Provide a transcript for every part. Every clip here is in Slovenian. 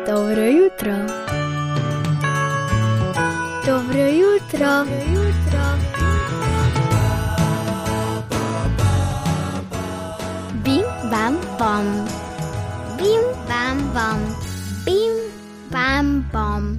Dobro jutro. Dobro jutro. Bim, bam, bom. Bim, bam, bom. Bim, bam, bom.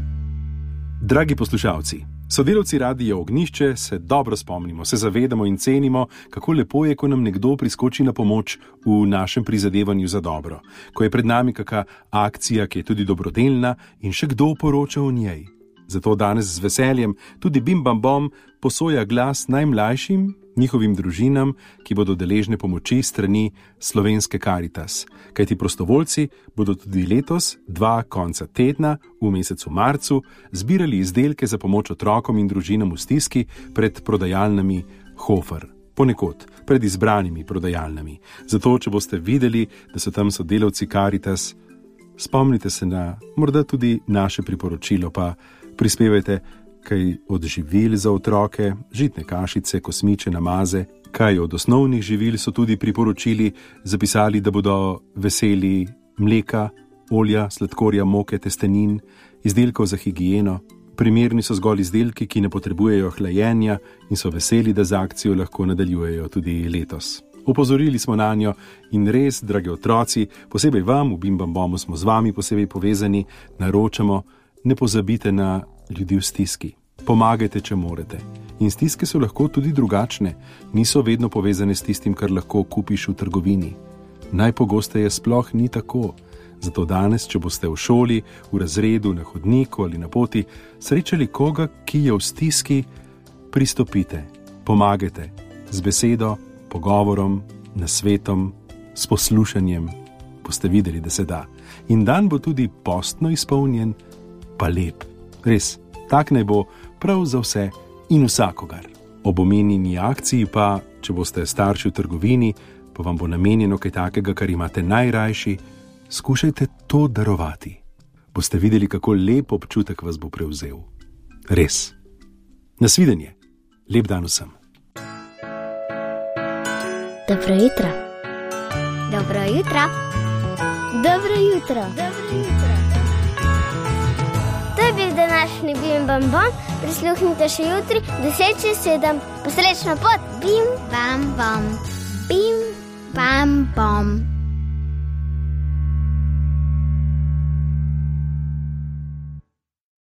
Dragi poslušalci, sodelavci Radia Ognjišče se dobro spomnimo, se zavedamo in cenimo, kako lepo je, ko nam nekdo priskoči na pomoč v našem prizadevanju za dobro, ko je pred nami kakšna akcija, ki je tudi dobrodelna in še kdo poroča o njej. Zato danes z veseljem tudi Bim Bam Bom posoja glas najmlajšim, njihovim družinam, ki bodo deležne pomoči strani Slovenske Karitas. Kajti prostovoljci bodo tudi letos, 2 konca tedna, v mesecu marcu, zbirali izdelke za pomoč otrokom in družinam v stiski pred prodajalnami Hofer. Ponekod pred izbranimi prodajalnami. Zato, če boste videli, da so tam sodelavci Karitas, spomnite se na morda tudi naše priporočilo, pa prispevajte kaj od živil za otroke, žitne kašice, kosmiče, namaze. Kaj od osnovnih živil so tudi priporočili, zapisali, da bodo veseli mleka, olja, sladkorja, moke, testenin, izdelkov za higieno. Primerni so zgolj izdelki, ki ne potrebujejo hlajenja in so veseli, da z akcijo lahko nadaljujejo tudi letos. Opozorili smo na njo in res, dragi otroci, posebej vam, v Bim Bam Bomu smo z vami posebej povezani, naročamo, ne pozabite na ljudi v stiski. Pomagajte, če morete. In stiske so lahko tudi drugačne, niso vedno povezane s tistim, kar lahko kupiš v trgovini. Najpogosteje sploh ni tako. Zato danes, če boste v šoli, v razredu, na hodniku ali na poti srečali koga, ki je v stiski, pristopite, pomagajte z besedo, pogovorom, nasvetom, s poslušanjem. Boste videli, da se da. In dan bo tudi postno izpolnjen, pa lep. Res, tak naj bo prav za vse in vsakogar. Ob omenjeni akciji pa, če boste starši v trgovini, pa vam bo namenjeno kaj takega, kar imate najrajši, skušajte to darovati. Boste videli, kako lep občutek vas bo prevzel. Res. Nasvidenje. Lep dan vsem. Dobro jutro. Dobro jutro. Dobro jutro. Dobro jutro. To je bil današnji Bim Bam Bom. Prisluhnite še jutri, 10:07. Posrečno pot. Bim Bam Bom. Bim Bam Bom.